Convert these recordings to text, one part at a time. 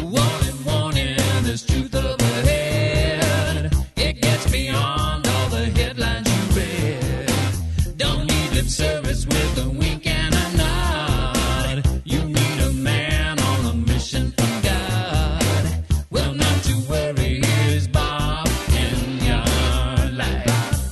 Warning, warning, there's truth up ahead. It gets beyond all the headlines you read. Don't need lip service with a wink and a nod. You need a man on a mission from God. Well, not to worry, here's Bob in your life.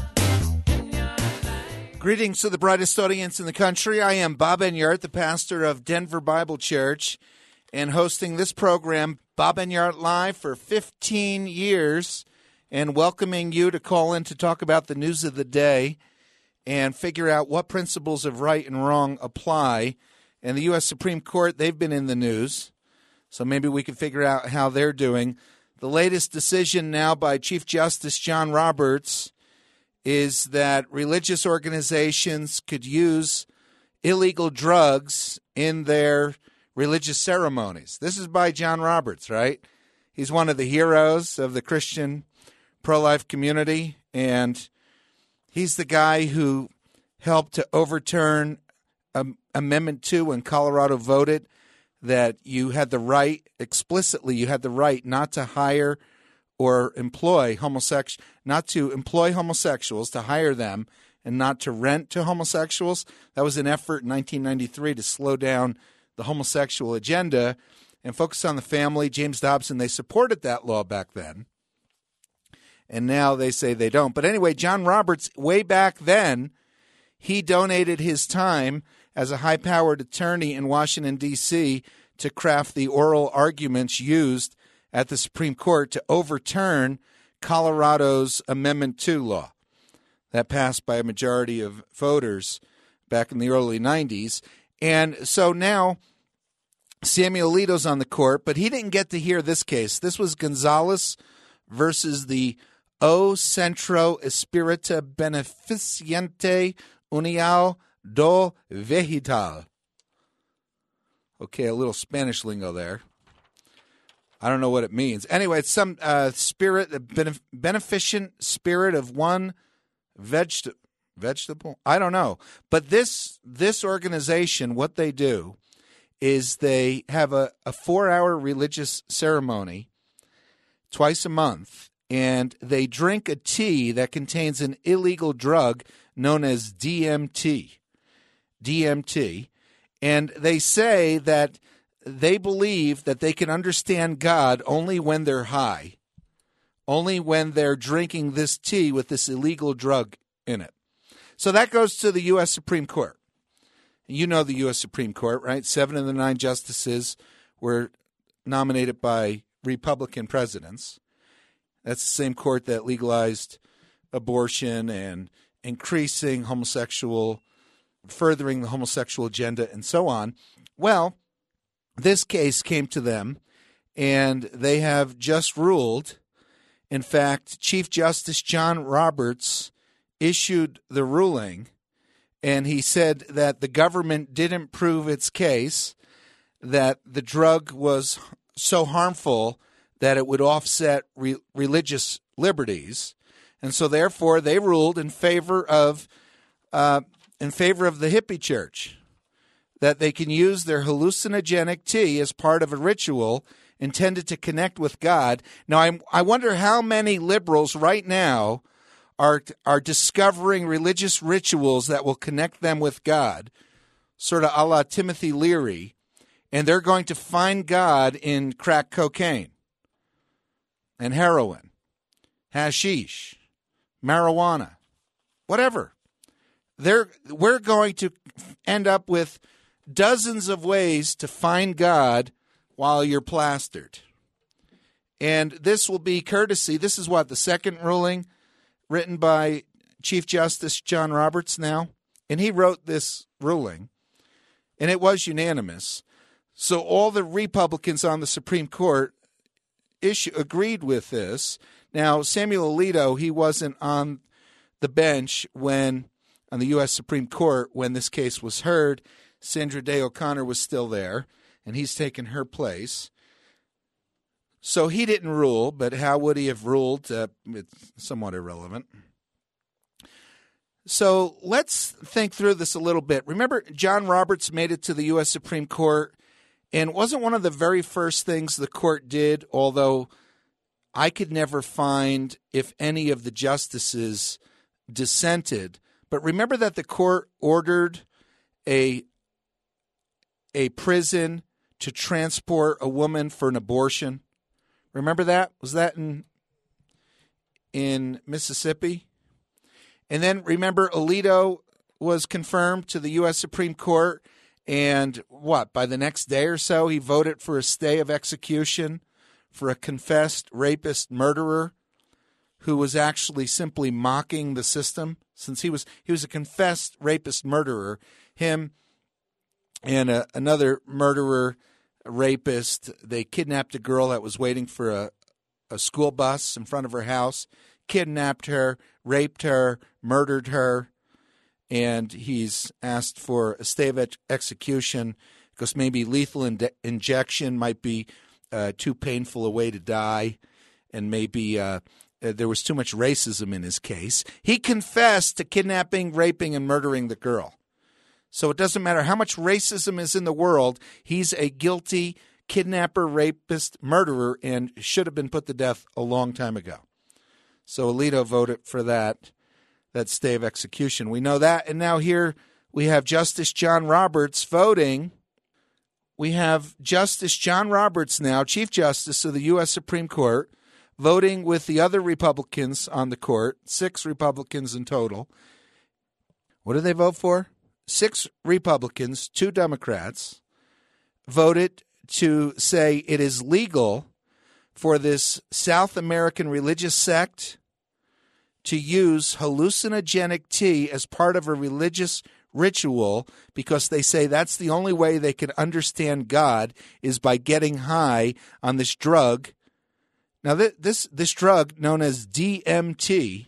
Greetings to the brightest audience in the country. I am Bob Enyart, the pastor of Denver Bible Church, and hosting this program, Bob Enyart Live, for 15 years, and welcoming you to call in to talk about the news of the day and figure out what principles of right and wrong apply. And the U.S. Supreme Court, they've been in the news, so maybe we can figure out how they're doing. The latest decision now by Chief Justice John Roberts is that religious organizations could use illegal drugs in their religious ceremonies. This is by John Roberts, right? He's one of the heroes of the Christian pro-life community, and he's the guy who helped to overturn Amendment 2 when Colorado voted that you had the right, explicitly you had the right not to hire or employ not to employ homosexuals, to hire them, and not to rent to homosexuals. That was an effort in 1993 to slow down the homosexual agenda and focus on the family. James Dobson, they supported that law back then, and now they say they don't. But anyway, John Roberts, way back then, he donated his time as a high-powered attorney in Washington, D.C., to craft the oral arguments used at the Supreme Court to overturn Colorado's Amendment 2 law that passed by a majority of voters back in the early 90s. And so now Samuel Alito's on the court, but he didn't get to hear this case. This was Gonzalez versus the O Centro Espírita Beneficiente União do Vegetal. Okay, a little Spanish lingo there. I don't know what it means. Anyway, it's some beneficent spirit of one vegetable. I don't know. But this organization, what they do is they have a 4-hour religious ceremony twice a month, and they drink a tea that contains an illegal drug known as DMT. And they say that they believe that they can understand God only when they're high, only when they're drinking this tea with this illegal drug in it. So that goes to the U.S. Supreme Court. You know the U.S. Supreme Court, right? 7 of the 9 justices were nominated by Republican presidents. That's the same court that legalized abortion and furthering the homosexual agenda and so on. Well, this case came to them, and they have just ruled. In fact, Chief Justice John Roberts issued the ruling, and he said that the government didn't prove its case, that the drug was so harmful that it would offset religious liberties, and so therefore they ruled in favor of the hippie church, that they can use their hallucinogenic tea as part of a ritual intended to connect with God. Now, I wonder how many liberals right now are discovering religious rituals that will connect them with God, sort of a la Timothy Leary, and they're going to find God in crack cocaine and heroin, hashish, marijuana, whatever. We're going to end up with dozens of ways to find God while you're plastered. And this will be courtesy. This is the second ruling written by Chief Justice John Roberts now. And he wrote this ruling, and it was unanimous. So all the Republicans on the Supreme Court agreed with this. Now, Samuel Alito, he wasn't on the bench on the U.S. Supreme Court when this case was heard. Sandra Day O'Connor was still there, and he's taken her place. So he didn't rule, but how would he have ruled? It's somewhat irrelevant. So let's think through this a little bit. Remember, John Roberts made it to the U.S. Supreme Court And wasn't one of the very first things the court did, although I could never find if any of the justices dissented. But remember that the court ordered a prison to transport a woman for an abortion. Remember that? Was that in Mississippi? And then remember Alito was confirmed to the U.S. Supreme Court, and by the next day or so, he voted for a stay of execution for a confessed rapist murderer who was actually simply mocking the system, since he was a confessed rapist murderer. Him and another murderer, rapist, they kidnapped a girl that was waiting for a school bus in front of her house, kidnapped her, raped her, murdered her, and he's asked for a stay of execution because maybe lethal injection might be too painful a way to die, and maybe there was too much racism in his case. He confessed to kidnapping, raping, and murdering the girl. So it doesn't matter how much racism is in the world, he's a guilty kidnapper, rapist, murderer, and should have been put to death a long time ago. So Alito voted for that stay of execution. We know that. And now here we have Justice John Roberts voting. We have Justice John Roberts now, Chief Justice of the U.S. Supreme Court, voting with the other Republicans on the court, 6 Republicans in total. What did they vote for? 6 Republicans, 2 Democrats, voted to say it is legal for this South American religious sect to use hallucinogenic tea as part of a religious ritual, because they say that's the only way they can understand God is by getting high on this drug. Now, this drug, known as DMT,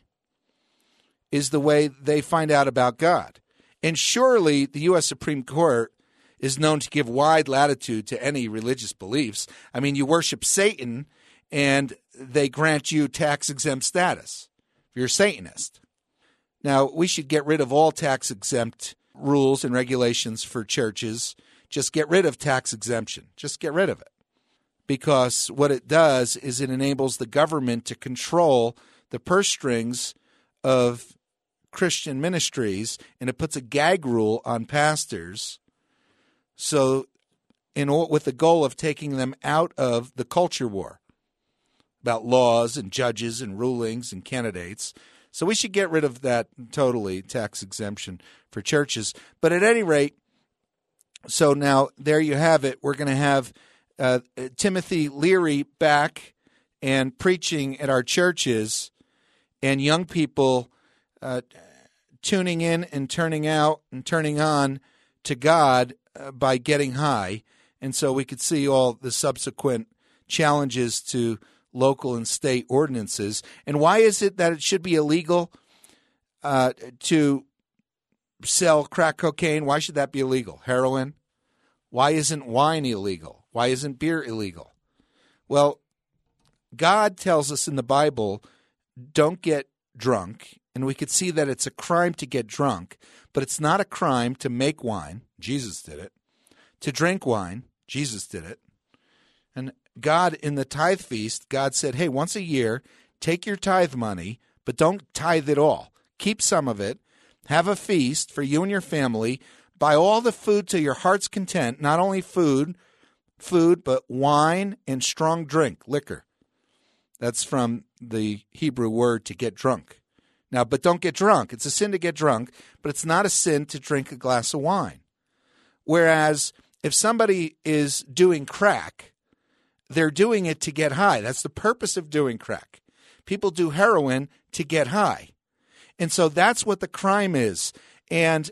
is the way they find out about God. And surely the U.S. Supreme Court is known to give wide latitude to any religious beliefs. I mean, you worship Satan, and they grant you tax-exempt status if you're a Satanist. Now, we should get rid of all tax-exempt rules and regulations for churches. Just get rid of tax exemption. Just get rid of it. Because what it does is it enables the government to control the purse strings of Christian ministries, and it puts a gag rule on pastors, so with the goal of taking them out of the culture war about laws and judges and rulings and candidates. So we should get rid of that totally, tax exemption for churches. But at any rate, so now there you have it. We're going to have Timothy Leary back and preaching at our churches, and young people tuning in and turning out and turning on to God by getting high. And so we could see all the subsequent challenges to local and state ordinances. And why is it that it should be illegal to sell crack cocaine? Why should that be illegal? Heroin? Why isn't wine illegal? Why isn't beer illegal? Well, God tells us in the Bible, don't get drunk. And we could see that it's a crime to get drunk, but it's not a crime to make wine. Jesus did it. To drink wine. Jesus did it. And God, in the tithe feast, God said, hey, once a year, take your tithe money, but don't tithe it all. Keep some of it. Have a feast for you and your family. Buy all the food to your heart's content, not only food, but wine and strong drink, liquor. That's from the Hebrew word to get drunk. Now, but don't get drunk. It's a sin to get drunk, but it's not a sin to drink a glass of wine. Whereas if somebody is doing crack, they're doing it to get high. That's the purpose of doing crack. People do heroin to get high. And so that's what the crime is. And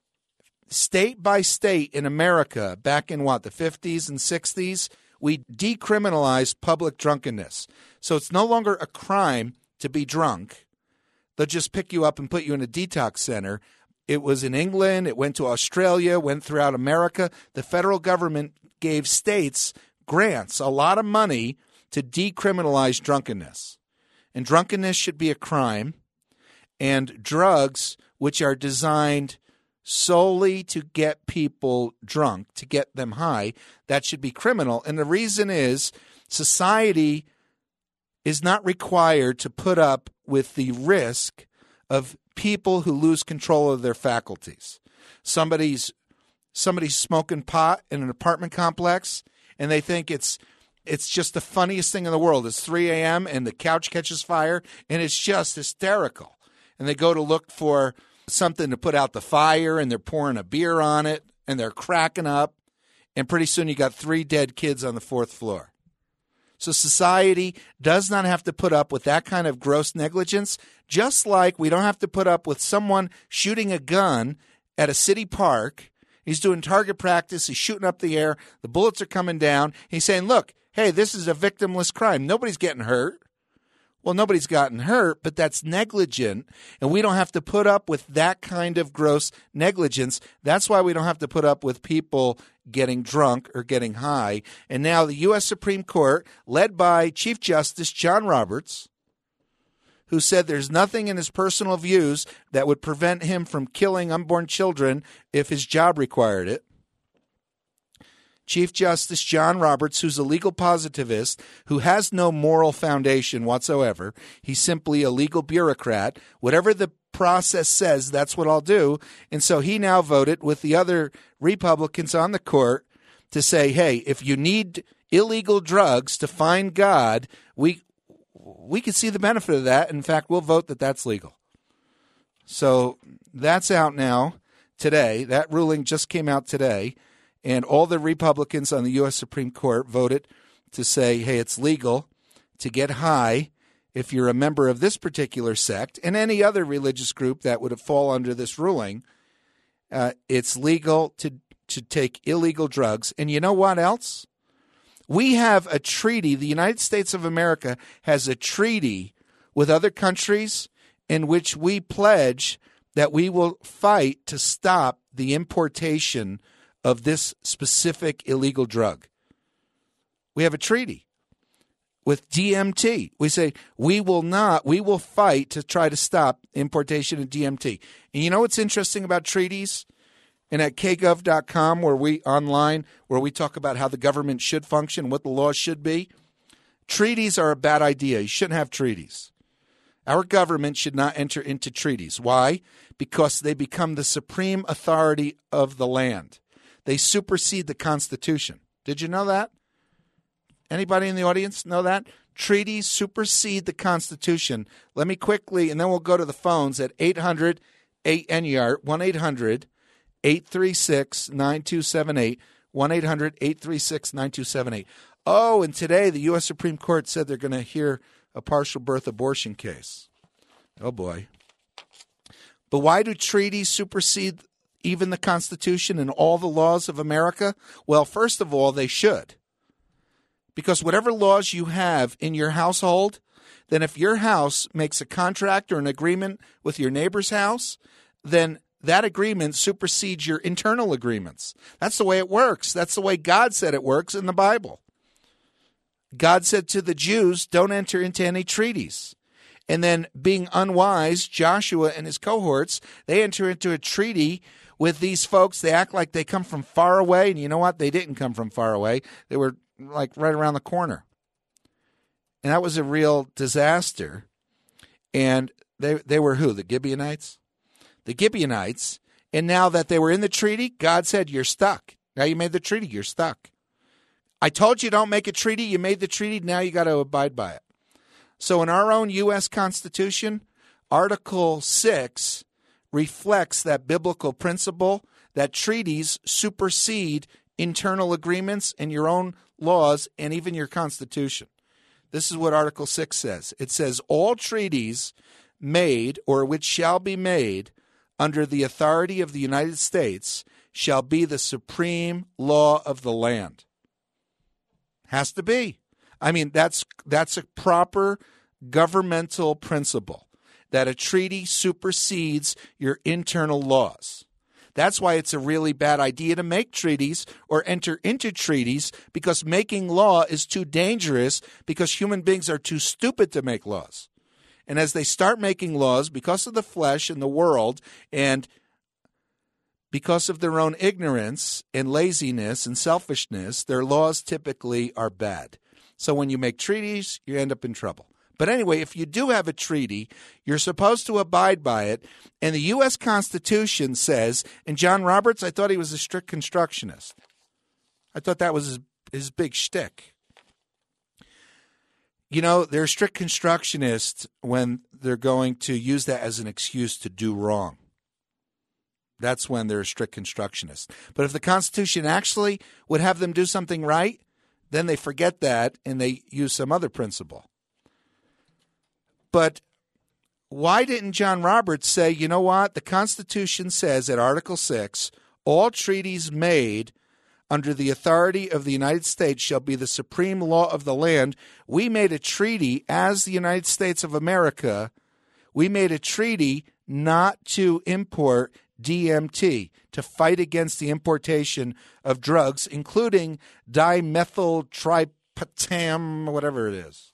state by state in America, back in the 50s and 60s, we decriminalized public drunkenness. So it's no longer a crime to be drunk. They'll just pick you up and put you in a detox center. It was in England. It went to Australia, went throughout America. The federal government gave states grants, a lot of money, to decriminalize drunkenness. And drunkenness should be a crime. And drugs, which are designed solely to get people drunk, to get them high, that should be criminal. And the reason is society is not required to put up with the risk of people who lose control of their faculties. Somebody's smoking pot in an apartment complex, and they think it's just the funniest thing in the world. It's 3 a.m. and the couch catches fire, and it's just hysterical. And they go to look for something to put out the fire, and they're pouring a beer on it, and they're cracking up, and pretty soon you got 3 dead kids on the 4th floor. So society does not have to put up with that kind of gross negligence, just like we don't have to put up with someone shooting a gun at a city park. He's doing target practice. He's shooting up the air. The bullets are coming down. He's saying, look, hey, this is a victimless crime. Nobody's getting hurt. Well, nobody's gotten hurt, but that's negligent, and we don't have to put up with that kind of gross negligence. That's why we don't have to put up with people getting drunk or getting high. And now the U.S. Supreme Court, led by Chief Justice John Roberts, who said there's nothing in his personal views that would prevent him from killing unborn children if his job required it. Chief Justice John Roberts, who's a legal positivist, who has no moral foundation whatsoever. He's simply a legal bureaucrat. Whatever the process says, that's what I'll do. And so he now voted with the other Republicans on the court to say, hey, if you need illegal drugs to find God, we can see the benefit of that. In fact, we'll vote that that's legal. So that's out now today. That ruling just came out today. And all the Republicans on the U.S. Supreme Court voted to say, hey, it's legal to get high if you're a member of this particular sect and any other religious group that would fall under this ruling. It's legal to take illegal drugs. And you know what else? We have a treaty. The United States of America has a treaty with other countries in which we pledge that we will fight to stop the importation of this specific illegal drug. We have a treaty with DMT. We say we will fight to try to stop importation of DMT. And you know what's interesting about treaties? And at kgov.com, where we talk about how the government should function, what the laws should be, treaties are a bad idea. You shouldn't have treaties. Our government should not enter into treaties. Why? Because they become the supreme authority of the land. They supersede the Constitution. Did you know that? Anybody in the audience know that? Treaties supersede the Constitution. Let me quickly, and then we'll go to the phones at 800-8NYART, 1-800-836-9278, 1-800-836-9278. Oh, and today the U.S. Supreme Court said they're going to hear a partial birth abortion case. Oh, boy. But why do treaties supersede even the Constitution and all the laws of America? Well, first of all, they should. Because whatever laws you have in your household, then if your house makes a contract or an agreement with your neighbor's house, then that agreement supersedes your internal agreements. That's the way it works. That's the way God said it works in the Bible. God said to the Jews, don't enter into any treaties. And then being unwise, Joshua and his cohorts, they enter into a treaty with these folks. They act like they come from far away. And you know what? They didn't come from far away. They were like right around the corner. And that was a real disaster. And they were who? The Gibeonites? The Gibeonites. And now that they were in the treaty, God said, you're stuck. Now you made the treaty. You're stuck. I told you don't make a treaty. You made the treaty. Now you got to abide by it. So in our own U.S. Constitution, Article 6 reflects that biblical principle that treaties supersede internal agreements and your own laws and even your Constitution. This is what Article 6 says. It says, all treaties made or which shall be made under the authority of the United States shall be the supreme law of the land. Has to be. I mean, that's a proper governmental principle, that a treaty supersedes your internal laws. That's why it's a really bad idea to make treaties or enter into treaties, because making law is too dangerous, because human beings are too stupid to make laws. And as they start making laws, because of the flesh and the world and because of their own ignorance and laziness and selfishness, their laws typically are bad. So when you make treaties, you end up in trouble. But anyway, if you do have a treaty, you're supposed to abide by it. And the U.S. Constitution says, and John Roberts, I thought he was a strict constructionist. I thought that was his big shtick. You know, they're strict constructionists when they're going to use that as an excuse to do wrong. That's when they're a strict constructionist. But if the Constitution actually would have them do something right, then they forget that and they use some other principle. But why didn't John Roberts say, you know what, the Constitution says at Article 6, all treaties made under the authority of the United States shall be the supreme law of the land. We made a treaty as the United States of America. We made a treaty not to import DMT, to fight against the importation of drugs, including dimethyltryptamine, whatever it is.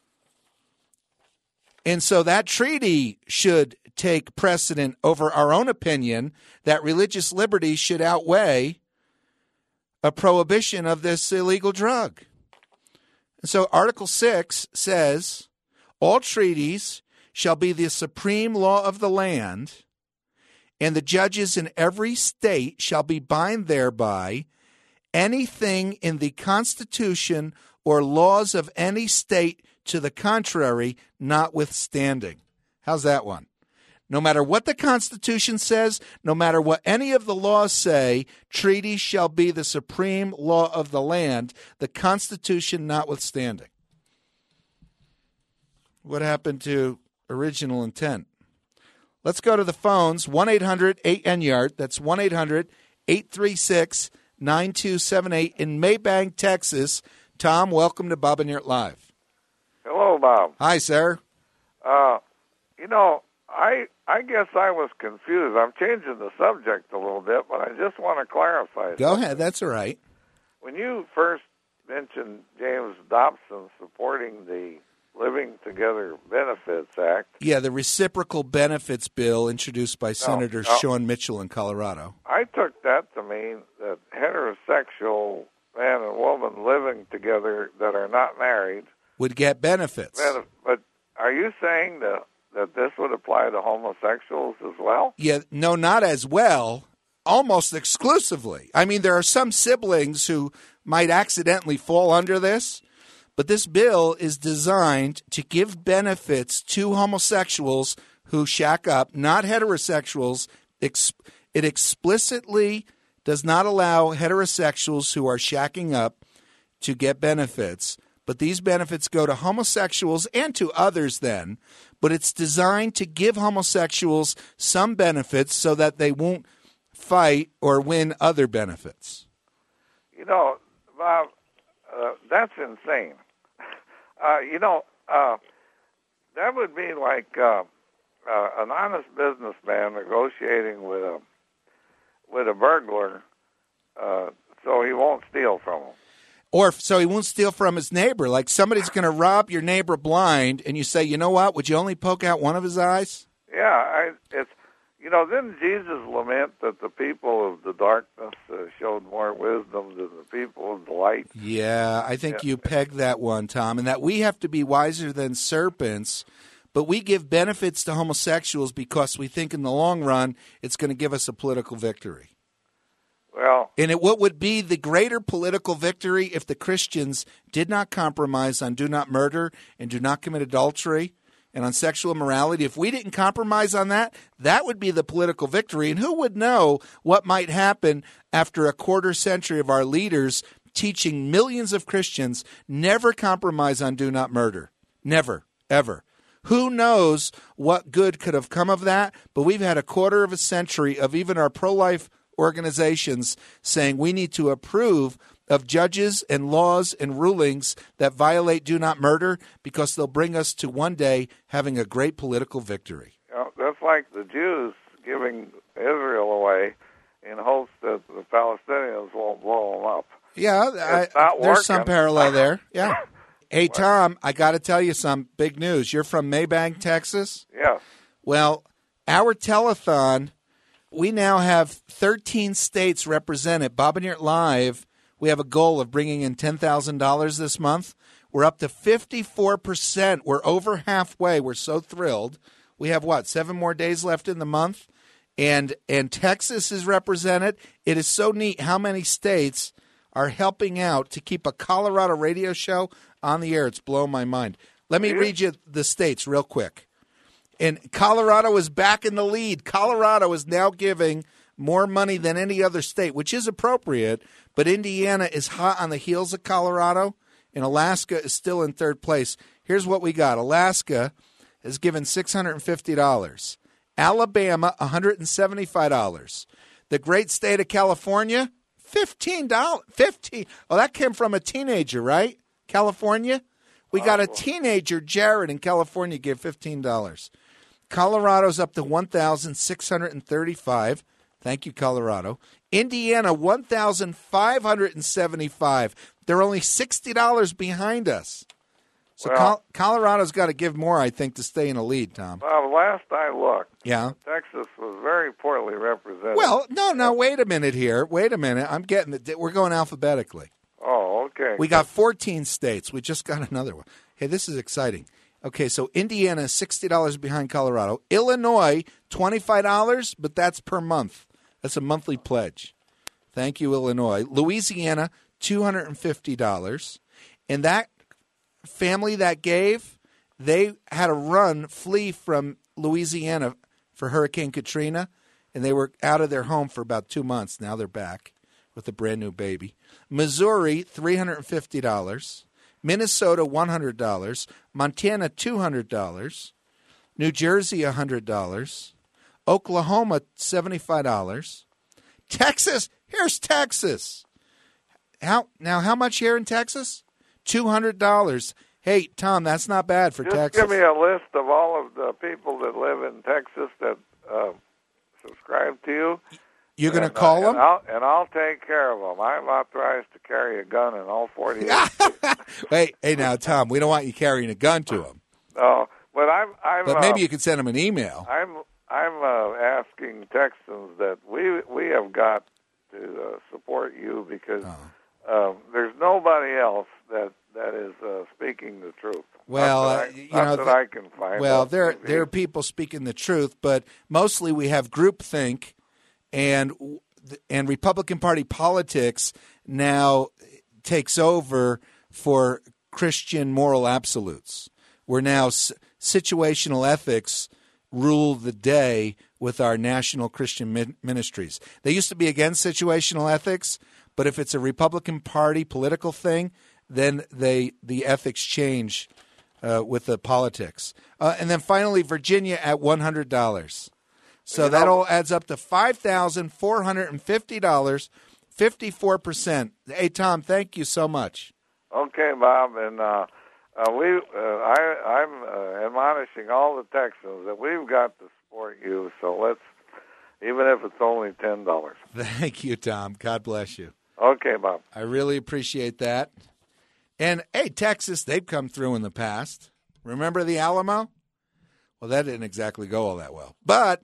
And so that treaty should take precedent over our own opinion that religious liberty should outweigh a prohibition of this illegal drug. And so Article 6 says, all treaties shall be the supreme law of the land, and the judges in every state shall be bound thereby. Anything in the Constitution or laws of any state to the contrary notwithstanding. How's that one? No matter what the Constitution says, no matter what any of the laws say, treaties shall be the supreme law of the land, the Constitution notwithstanding. What happened to original intent? Let's go to the phones, 1-800-8NYARD. That's 1-800-836-9278 in Maybank, Texas. Tom, welcome to Bob and Yurt Live. Hello, Bob. Hi, sir. I guess I was confused. I'm changing the subject a little bit, but I just want to clarify. Go ahead. That's all right. When you first mentioned James Dobson supporting the Living Together Benefits Act. Yeah, the Reciprocal Benefits Bill introduced by Senator Sean Mitchell in Colorado. I took that to mean that heterosexual man and woman living together that are not married would get benefits. But are you saying that this would apply to homosexuals as well? Yeah, no, not as well. Almost exclusively. I mean, there are some siblings who might accidentally fall under this, but this bill is designed to give benefits to homosexuals who shack up, not heterosexuals. It explicitly does not allow heterosexuals who are shacking up to get benefits, but these benefits go to homosexuals and to others then, but it's designed to give homosexuals some benefits so that they won't fight or win other benefits. You know, Bob, that's insane. That would be like an honest businessman negotiating with a burglar so he won't steal from him. Or so he won't steal from his neighbor. Like somebody's going to rob your neighbor blind, and you say, you know what, would you only poke out one of his eyes? Yeah, didn't Jesus lament that the people of the darkness showed more wisdom than the people of the light? Yeah, I think you pegged that one, Tom, and that we have to be wiser than serpents, but we give benefits to homosexuals because we think in the long run it's going to give us a political victory. Well, and what would be the greater political victory if the Christians did not compromise on do not murder and do not commit adultery and on sexual immorality? If we didn't compromise on that, that would be the political victory. And who would know what might happen after a quarter century of our leaders teaching millions of Christians never compromise on do not murder? Never, ever. Who knows what good could have come of that? But we've had a quarter of a century of even our pro-life organizations saying we need to approve of judges and laws and rulings that violate do not murder because they'll bring us to one day having a great political victory. That's like the Jews giving Israel away in hopes that the Palestinians won't blow them up. Yeah, there's some parallel there. Yeah. Hey, Tom, I got to tell you some big news. You're from Maybank, Texas? Yes. Well, our telethon we now have 13 states represented. Bob and Yurt Live, we have a goal of bringing in $10,000 this month. We're up to 54%. We're over halfway. We're so thrilled. We have, 7 more days left in the month? And Texas is represented. It is so neat how many states are helping out to keep a Colorado radio show on the air. It's blowing my mind. Let me read you the states real quick. And Colorado is back in the lead. Colorado is now giving more money than any other state, which is appropriate. But Indiana is hot on the heels of Colorado, and Alaska is still in third place. Here's what we got. Alaska has given $650. Alabama, $175. The great state of California, $15. $15. Oh, that came from a teenager, right? California? We got a teenager, Jared, in California, gave $15. Colorado's up to $1,635. Thank you, Colorado. Indiana, $1,575. They're only $60 behind us. So Well, Colorado's got to give more, I think, to stay in the lead, Tom. Well, last I looked, Yeah. Texas was very poorly represented. Well, no, wait a minute here. Wait a minute. I'm getting it. We're going alphabetically. Oh, okay. We got 14 states. We just got another one. Hey, this is exciting. Okay, so Indiana is $60 behind Colorado. Illinois, $25, but that's per month. That's a monthly pledge. Thank you, Illinois. Louisiana, $250. And that family that gave, they had to flee from Louisiana for Hurricane Katrina, and they were out of their home for about 2 months. Now they're back with a brand new baby. Missouri, $350. Minnesota, $100. Montana, $200. New Jersey, $100. Oklahoma, $75. Texas, here's Texas. How much here in Texas? $200. Hey, Tom, that's not bad for Just Texas. give me a list of all of the people that live in Texas that subscribe to you. You're going to call them? And I'll take care of them. I'm authorized to carry a gun in all 48 Hey, now, Tom, we don't want you carrying a gun to them. No, but But maybe you could send them an email. I'm asking Texans that we have got to support you because there's nobody else that is speaking the truth. Well, I can find. Well, there are people speaking the truth, but mostly we have groupthink, and Republican Party politics now takes over for Christian moral absolutes. We're now situational ethics rule the day with our national Christian ministries. They used to be against situational ethics, but if it's a Republican Party political thing, then the ethics change with the politics. And then finally, Virginia at $100. So that all adds up to $5,450, 54%. Hey, Tom, thank you so much. Okay, Bob, and I'm admonishing all the Texans that we've got to support you. So let's, even if it's only $10. Thank you, Tom. God bless you. Okay, Bob. I really appreciate that. And, hey, Texas, they've come through in the past. Remember the Alamo? Well, that didn't exactly go all that well. But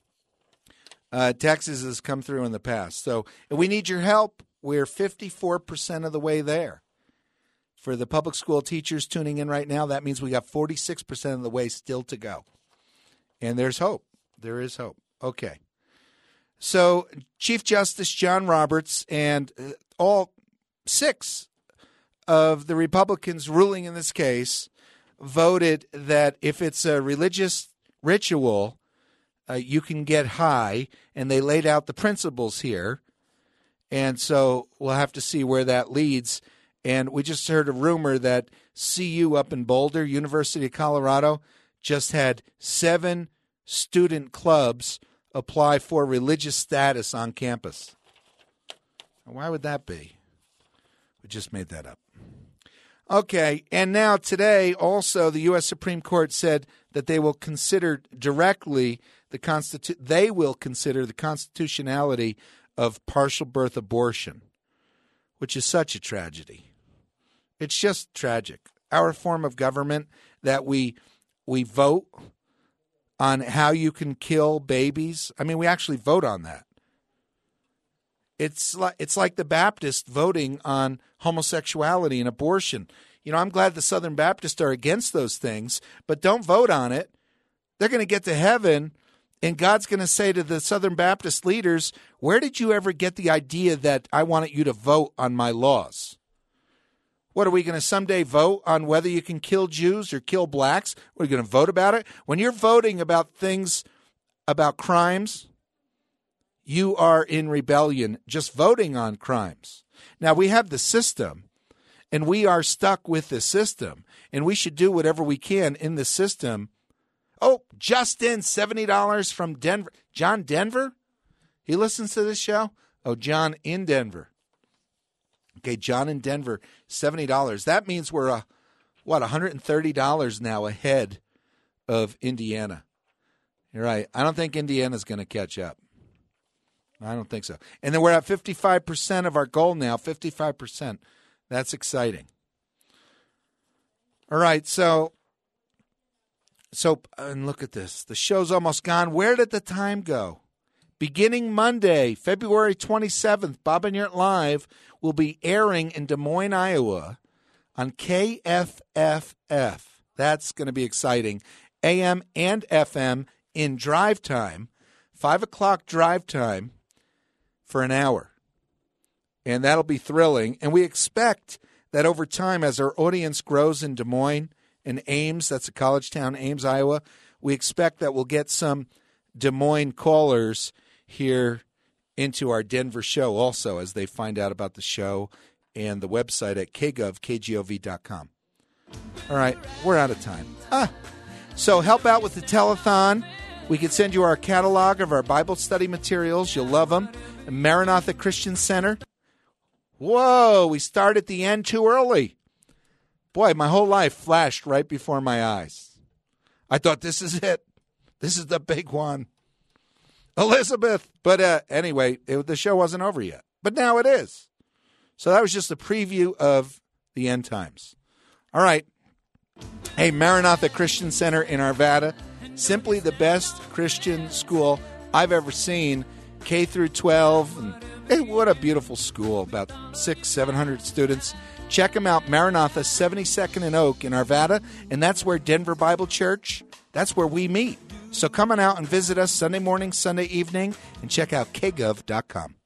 Texas has come through in the past. So we need your help. We're 54% of the way there. For the public school teachers tuning in right now, that means we got 46% of the way still to go. And there's hope. There is hope. Okay. So Chief Justice John Roberts and all 6 of the Republicans ruling in this case voted that if it's a religious ritual, you can get high, and they laid out the principles here. And so we'll have to see where that leads. And we just heard a rumor that CU up in Boulder, University of Colorado, just had 7 student clubs apply for religious status on campus. Why would that be? We just made that up. Okay, and now today also the U.S. Supreme Court said that they will consider directly they will consider the constitutionality of partial birth abortion, which is such a tragedy. It's just tragic. Our form of government that we vote on how you can kill babies. I mean, we actually vote on that. It's like the Baptists voting on homosexuality and abortion. You know, I'm glad the Southern Baptists are against those things, but don't vote on it. They're going to get to heaven, and God's going to say to the Southern Baptist leaders, where did you ever get the idea that I wanted you to vote on my laws? What, are we going to someday vote on whether you can kill Jews or kill blacks? Are you going to vote about it? When you're voting about things, about crimes, you are in rebellion just voting on crimes. Now, we have the system, and we are stuck with the system, and we should do whatever we can in the system. Oh, Justin, $70 from Denver. John Denver? He listens to this show? Oh, John in Denver. Okay, John in Denver, $70. That means we're, $130 now ahead of Indiana. You're right. I don't think Indiana's going to catch up. I don't think so. And then we're at 55% of our goal now, 55%. That's exciting. All right, so and look at this. The show's almost gone. Where did the time go? Beginning Monday, February 27th, Bob and Yurt Live will be airing in Des Moines, Iowa on KFFF. That's going to be exciting. AM and FM in drive time, 5 o'clock drive time for an hour. And that'll be thrilling. And we expect that over time, as our audience grows in Des Moines and Ames, that's a college town, Ames, Iowa, we expect that we'll get some Des Moines callers here into our Denver show also as they find out about the show and the website at kgov.com. All right, we're out of time. So help out with the telethon. We can send you our catalog of our Bible study materials. You'll love them. Maranatha Christian Center. Whoa, we start at the end too early. Boy, my whole life flashed right before my eyes. I thought, this is it. This is the big one. Elizabeth. But anyway, the show wasn't over yet. But now it is. So that was just a preview of the end times. All right. Hey, Maranatha Christian Center in Arvada. Simply the best Christian school I've ever seen. K through 12. And hey, what a beautiful school. About 600-700 students. Check them out. Maranatha, 72nd and Oak in Arvada. And that's where Denver Bible Church, that's where we meet. So come on out and visit us Sunday morning, Sunday evening, and check out kgov.com.